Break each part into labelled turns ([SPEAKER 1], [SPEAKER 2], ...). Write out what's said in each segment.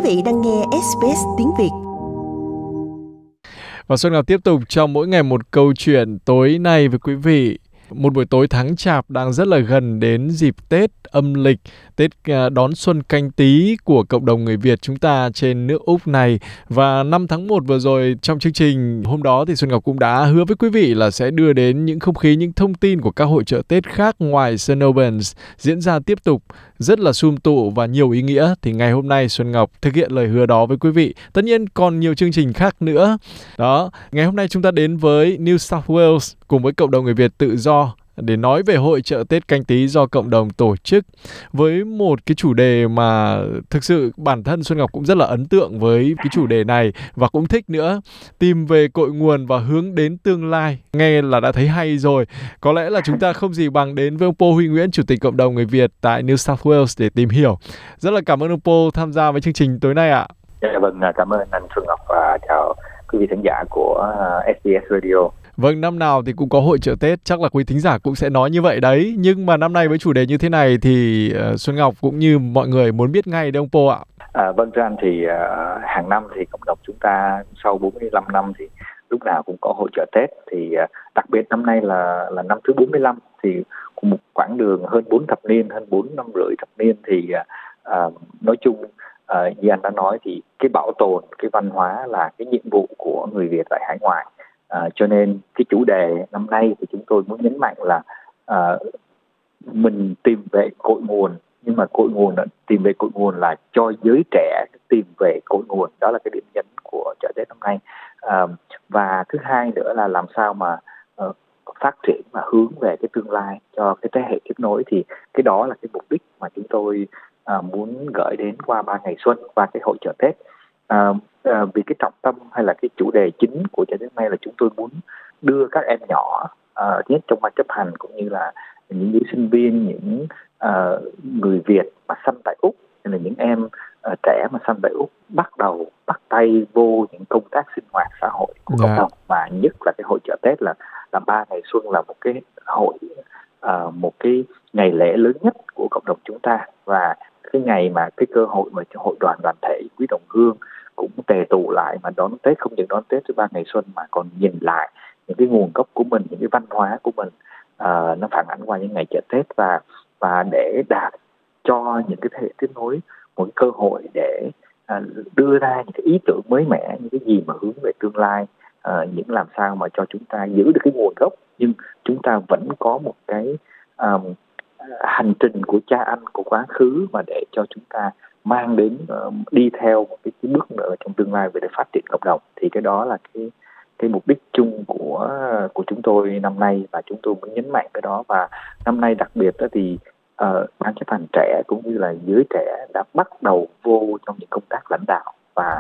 [SPEAKER 1] vị đang nghe SBS tiếng Việt.
[SPEAKER 2] Và Xuân Ngọc tiếp tục trong mỗi ngày một câu chuyện tối nay với quý vị. Một buổi tối tháng Chạp đang rất là gần đến dịp Tết âm lịch, Tết đón xuân Canh Tý của cộng đồng người Việt chúng ta trên nước Úc này. Và 5 tháng 1 vừa rồi trong chương trình hôm đó thì Xuân Ngọc cũng đã hứa với quý vị là sẽ đưa đến những không khí, những thông tin của các hội chợ Tết khác ngoài St. Albans diễn ra tiếp tục rất là sum tụ và nhiều ý nghĩa. Thì ngày hôm nay Xuân Ngọc thực hiện lời hứa đó với quý vị. Tất nhiên còn nhiều chương trình khác nữa. Đó, ngày hôm nay chúng ta đến với New South Wales cùng với cộng đồng người Việt tự do để nói về hội chợ Tết Canh Tý do cộng đồng tổ chức, với một cái chủ đề mà thực sự bản thân Xuân Ngọc cũng rất là ấn tượng với cái chủ đề này và cũng thích nữa. Tìm về cội nguồn và hướng đến tương lai. Nghe là đã thấy hay rồi. Có lẽ là chúng ta không gì bằng đến với ông Paul Huy Nguyễn, Chủ tịch cộng đồng người Việt tại New South Wales để tìm hiểu. Rất là cảm ơn ông Paul tham gia với chương trình tối nay ạ.
[SPEAKER 3] Dạ vâng, cảm ơn anh Xuân Ngọc và chào quý vị khán giả của SBS Radio.
[SPEAKER 2] Vâng, năm nào thì cũng có hội chợ Tết, chắc là quý thính giả cũng sẽ nói như vậy đấy. Nhưng mà năm nay với chủ đề như thế này thì Xuân Ngọc cũng như mọi người muốn biết ngay đấy ông Paul ạ.
[SPEAKER 3] Vâng thưa anh, thì hàng năm thì cộng đồng chúng ta sau 45 năm thì lúc nào cũng có hội chợ Tết. Thì đặc biệt năm nay là năm thứ 45 thì một quãng đường hơn 4 thập niên, hơn 4 năm rưỡi thập niên thì nói chung như anh đã nói thì cái bảo tồn cái văn hóa là cái nhiệm vụ của người Việt tại hải ngoại. Cho nên cái chủ đề năm nay thì chúng tôi muốn nhấn mạnh là mình tìm về cội nguồn, nhưng mà tìm về cội nguồn là cho giới trẻ tìm về cội nguồn, đó là cái điểm nhấn của chợ Tết năm nay. Và thứ hai nữa là làm sao mà phát triển và hướng về cái tương lai cho cái thế hệ tiếp nối, thì cái đó là cái mục đích mà chúng tôi muốn gửi đến qua 3 ngày xuân, qua cái hội chợ Tết. Vì cái trọng tâm hay là cái chủ đề chính của chợ Tết này là chúng tôi muốn đưa các em nhỏ nhất trong ban chấp hành cũng như là những sinh viên, những người Việt mà sanh tại Úc, hay là những em trẻ mà sanh tại Úc bắt tay vô những công tác sinh hoạt xã hội của cộng đồng. Và nhất là cái hội chợ Tết là 3 ngày xuân là một cái hội, một cái ngày lễ lớn nhất của cộng đồng chúng ta, và cái ngày mà cái cơ hội mà hội đoàn đoàn thể quý đồng hương cũng tề tụ lại mà đón Tết, không những đón Tết với 3 ngày xuân mà còn nhìn lại những cái nguồn gốc của mình, những cái văn hóa của mình, nó phản ánh qua những ngày chợ Tết, và để đạt cho những cái thế hệ tiếp nối một cái cơ hội để đưa ra những cái ý tưởng mới mẻ, những cái gì mà hướng về tương lai, những làm sao mà cho chúng ta giữ được cái nguồn gốc nhưng chúng ta vẫn có một cái hành trình của cha anh, của quá khứ, mà để cho chúng ta mang đến đi theo một cái bước nữa trong tương lai về để phát triển cộng đồng. Thì cái đó là cái mục đích chung của chúng tôi năm nay, và chúng tôi muốn nhấn mạnh cái đó. Và năm nay đặc biệt đó thì ban chấp hành trẻ cũng như là giới trẻ đã bắt đầu vô trong những công tác lãnh đạo và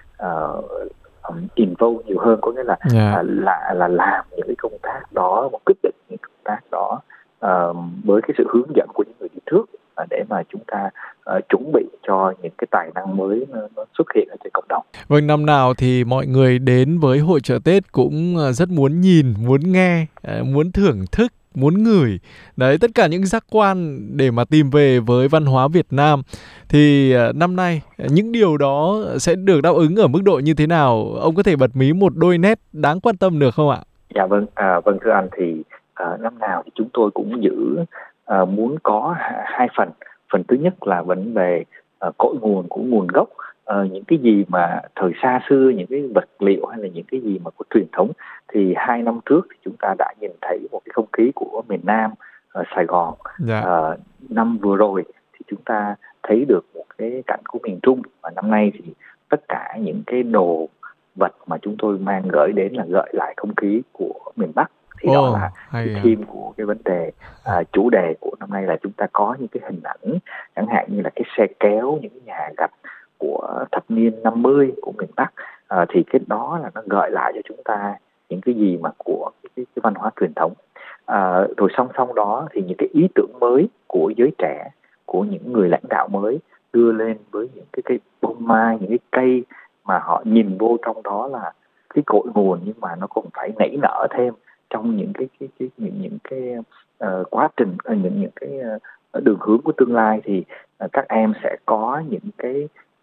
[SPEAKER 3] involve nhiều hơn, có nghĩa là là làm những cái công tác đó, một quyết định những công tác đó với cái sự hướng dẫn của những người đi trước, để mà chúng ta chuẩn bị cho những cái tài năng mới nó xuất hiện ở trên cộng đồng.
[SPEAKER 2] Vâng, năm nào thì mọi người đến với hội chợ Tết cũng rất muốn nhìn, muốn nghe, muốn thưởng thức, muốn ngửi. Đấy, tất cả những giác quan để mà tìm về với văn hóa Việt Nam. Thì năm nay, những điều đó sẽ được đáp ứng ở mức độ như thế nào? Ông có thể bật mí một đôi nét đáng quan tâm được không ạ?
[SPEAKER 3] Dạ vâng, vâng thưa anh, thì năm nào thì chúng tôi cũng muốn có hai phần. Phần thứ nhất là vấn về cội nguồn của nguồn gốc, những cái gì mà thời xa xưa, những cái vật liệu hay là những cái gì mà có truyền thống. Thì 2 năm trước thì chúng ta đã nhìn thấy một cái không khí của miền Nam ở Sài Gòn. Năm vừa rồi thì chúng ta thấy được một cái cảnh của miền Trung, và năm nay thì tất cả những cái đồ vật mà chúng tôi mang gửi đến là gợi lại không khí của miền Bắc. Thì đó là cái theme của cái vấn đề, chủ đề của năm nay là chúng ta có những cái hình ảnh, chẳng hạn như là cái xe kéo, những cái nhà gạch của thập niên 50 của miền Bắc. Thì cái đó là nó gợi lại cho chúng ta những cái gì mà của cái văn hóa truyền thống. Rồi song song đó thì những cái ý tưởng mới của giới trẻ, của những người lãnh đạo mới đưa lên với những cái cây bông mai, những cái cây mà họ nhìn vô trong đó là cái cội nguồn, nhưng mà nó cũng phải nảy nở thêm trong những cái quá trình, những cái đường hướng của tương lai. Thì các em sẽ có những cái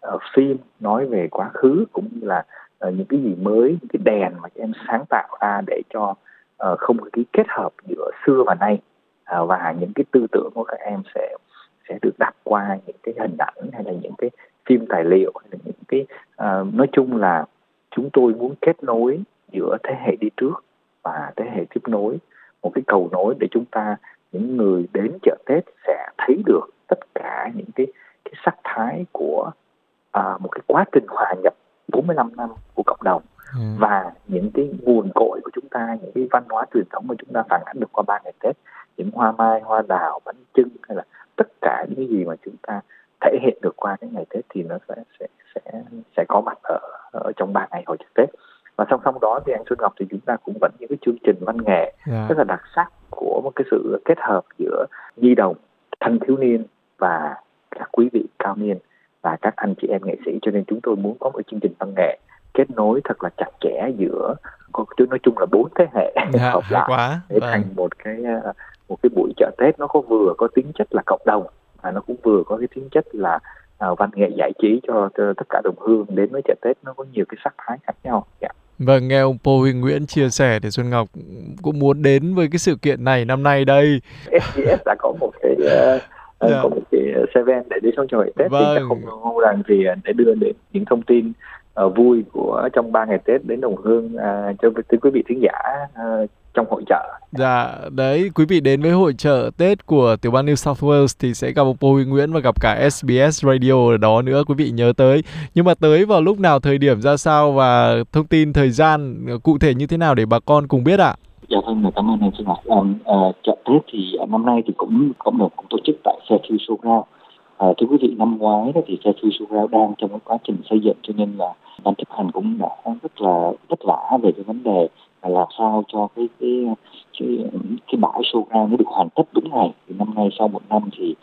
[SPEAKER 3] phim nói về quá khứ, cũng như là những cái gì mới, những cái đèn mà các em sáng tạo ra để cho không khí kết hợp giữa xưa và nay, và những cái tư tưởng của các em sẽ được đặt qua những cái hình ảnh hay là những cái phim tài liệu, hay là những cái nói chung là chúng tôi muốn kết nối giữa thế hệ đi trước và thế hệ tiếp nối, một cái cầu nối để chúng ta, những người đến chợ Tết sẽ thấy được tất cả những cái sắc thái của một cái quá trình hòa nhập 45 năm của cộng đồng, và những cái nguồn cội của chúng ta, những cái văn hóa truyền thống mà chúng ta phản ánh được qua 3 ngày Tết, những hoa mai, hoa đào, bánh chưng, hay là tất cả những cái gì mà chúng ta thể hiện được qua cái ngày Tết thì nó sẽ có mặt ở trong 3 ngày hội chợ Tết. Và song song đó thì anh Xuân Ngọc thì chúng ta cũng vẫn những cái chương trình văn nghệ rất là đặc sắc của một cái sự kết hợp giữa nhi đồng, thanh thiếu niên và các quý vị cao niên và các anh chị em nghệ sĩ, cho nên chúng tôi muốn có một chương trình văn nghệ kết nối thật là chặt chẽ giữa, nói chung là 4 thế hệ hợp lại để thành một cái buổi chợ Tết nó vừa có tính chất là cộng đồng và nó cũng vừa có cái tính chất là văn nghệ giải trí cho tất cả đồng hương đến với chợ Tết, nó có nhiều cái sắc thái khác nhau.
[SPEAKER 2] Vâng, nghe ông Pô Huy Nguyễn chia sẻ thì Xuân Ngọc cũng muốn đến với cái sự kiện này năm nay đây.
[SPEAKER 3] SBS đã có một cái có một cái event để đi trong chợ Tết, thì chắc không rằng gì để đưa đến những thông tin vui của trong 3 ngày Tết đến đồng hương cho quý vị thính giả trong hội chợ.
[SPEAKER 2] Dạ, đấy, quý vị đến với hội chợ Tết của tiểu bang New South Wales thì sẽ gặp ông Pô Huy Nguyễn và gặp cả SBS Radio ở đó nữa, quý vị nhớ tới. Nhưng mà tới vào lúc nào, thời điểm ra sao và thông tin thời gian cụ thể như thế nào để bà con cùng biết ạ?
[SPEAKER 4] Dạ vâng, cảm ơn anh Xuân Ngọc. Chợ Tết thì năm nay thì cũng tổ chức tại Fairfield Showground. Thưa quý vị, năm ngoái đó thì Fairfield Showground đang trong cái quá trình xây dựng, cho nên là ban chấp hành cũng đã rất là vất vả về cái vấn đề là làm sao cho cái bãi showground nó được hoàn tất đúng ngày. Thì năm nay sau một năm thì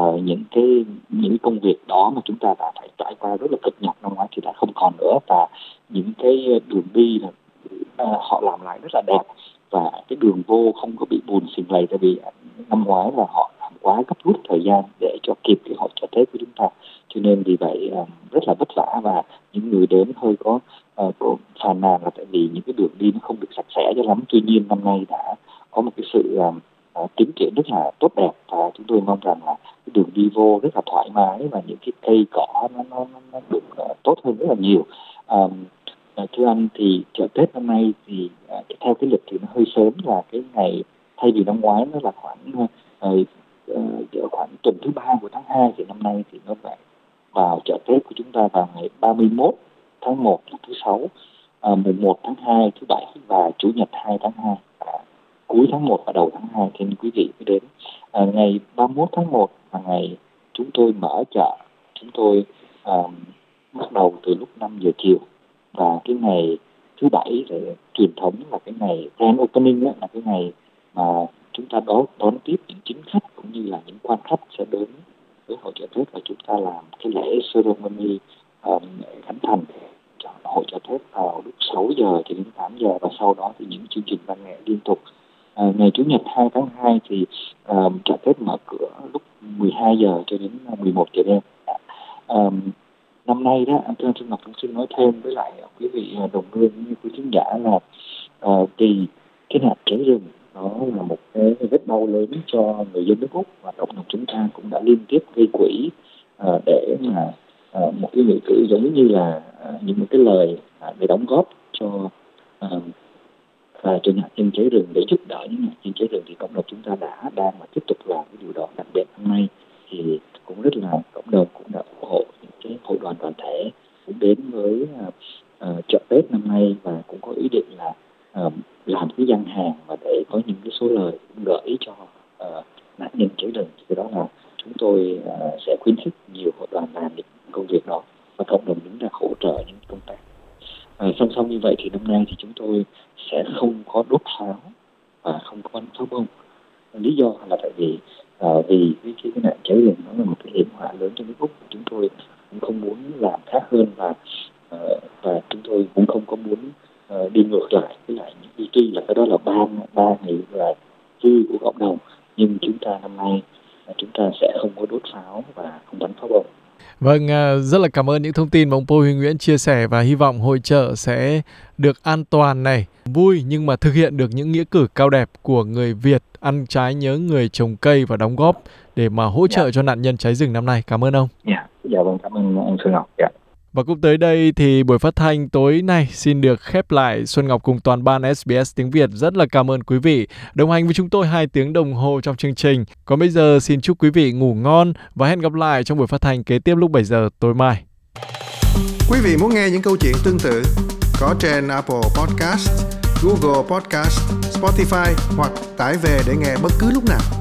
[SPEAKER 4] những công việc đó mà chúng ta đã phải trải qua rất là cực nhọc năm ngoái thì đã không còn nữa, và những cái đường đi là họ làm lại rất là đẹp, và cái đường vô không có bị bùn xình lầy, tại vì năm ngoái là họ làm quá gấp rút thời gian để cho kịp cái hội chợ Tết của chúng ta, cho nên vì vậy rất là vất vả, và những người đến hơi có phàn nàn là tại vì những cái đường đi nó không được sạch sẽ cho lắm. Tuy nhiên năm nay đã có một cái sự tiến triển rất là tốt đẹp, và chúng tôi mong rằng là cái đường đi vô rất là thoải mái và những cái cây cỏ nó được tốt hơn rất là nhiều. Thưa anh, thì chợ Tết năm nay thì theo cái lịch thì nó hơi sớm, là cái ngày thay vì năm ngoái nó là khoảng tuần thứ 3 của tháng 2 thì năm nay thì nó phải vào chợ Tết của chúng ta vào ngày 31 tháng 1 là thứ Sáu, mùng 1 tháng 2 thứ Bảy, và Chủ nhật 2 tháng 2, cuối tháng 1 và đầu tháng 2 thì quý vị cứ đến. Ngày 31 tháng 1 là ngày chúng tôi mở chợ. Chúng tôi bắt đầu từ lúc 5 giờ chiều, và cái ngày thứ Bảy là truyền thống, là cái ngày Grand Opening đó, là cái ngày mà chúng ta đón tiếp những chính khách cũng như là những quan khách sẽ đến với hội chợ Tết, và chúng ta làm cái lễ ceremony khánh thành cho hội chợ Tết vào lúc 6 giờ cho đến 8 giờ, và sau đó thì những chương trình văn nghệ liên tục. Ngày Chủ nhật 2 tháng 2 thì chợ Tết mở cửa lúc 12 giờ cho đến 11 giờ đêm. Năm nay đó, anh Xuân Ngọc cũng xin nói thêm với lại quý vị đồng hương như quý khán giả là vì cái nạn cháy rừng nó là một cái vết đau lớn cho người dân nước Úc, và cộng đồng chúng ta cũng đã liên tiếp gây quỹ để mà một cái nghĩa cử giống như là những cái lời để đóng góp cho nạn nhân cháy rừng, để giúp đỡ những nạn nhân cháy rừng, thì cộng đồng chúng ta đang và tiếp tục làm cái điều đó. Đặc biệt năm nay thì cũng rất là cộng đồng cũng đã ủng hộ những cái hội đoàn đoàn thể cũng đến với chợ Tết năm nay, và cũng có ý định là làm cái gian hàng và để có những cái số lời gửi cho nạn nhân cháy rừng. Thì đó là chúng tôi sẽ khuyến khích nhiều hội đoàn làm những công việc đó, và cộng đồng chúng ta hỗ trợ những công tác. Song song như vậy thì năm nay thì chúng tôi sẽ không có đốt pháo và không có bắn pháo bông. Lý do là tại vì cái nạn cháy rừng nó là một cái hiểm họa lớn cho nước Úc. Chúng tôi cũng không muốn làm khác hơn, và chúng tôi cũng không có muốn đi ngược lại với lại những tuy là cái đó là ba ngày là vui của cộng đồng, nhưng chúng ta năm nay chúng ta sẽ không có đốt pháo và không bắn pháo bông.
[SPEAKER 2] Vâng, rất là cảm ơn những thông tin mà ông Paul Huy Nguyễn chia sẻ và hy vọng hội chợ sẽ được an toàn này, vui nhưng mà thực hiện được những nghĩa cử cao đẹp của người Việt ăn trái nhớ người trồng cây và đóng góp để mà hỗ trợ cho nạn nhân cháy rừng năm nay. Cảm ơn ông.
[SPEAKER 3] Dạ vâng, cảm ơn anh Xuân Ngọc.
[SPEAKER 2] Và cũng tới đây thì buổi phát thanh tối nay xin được khép lại. Xuân Ngọc cùng toàn ban SBS tiếng Việt rất là cảm ơn quý vị đồng hành với chúng tôi 2 tiếng đồng hồ trong chương trình. Còn bây giờ xin chúc quý vị ngủ ngon và hẹn gặp lại trong buổi phát thanh kế tiếp lúc 7 giờ tối mai.
[SPEAKER 5] Quý vị muốn nghe những câu chuyện tương tự có trên Apple Podcast, Google Podcast, Spotify hoặc tải về để nghe bất cứ lúc nào.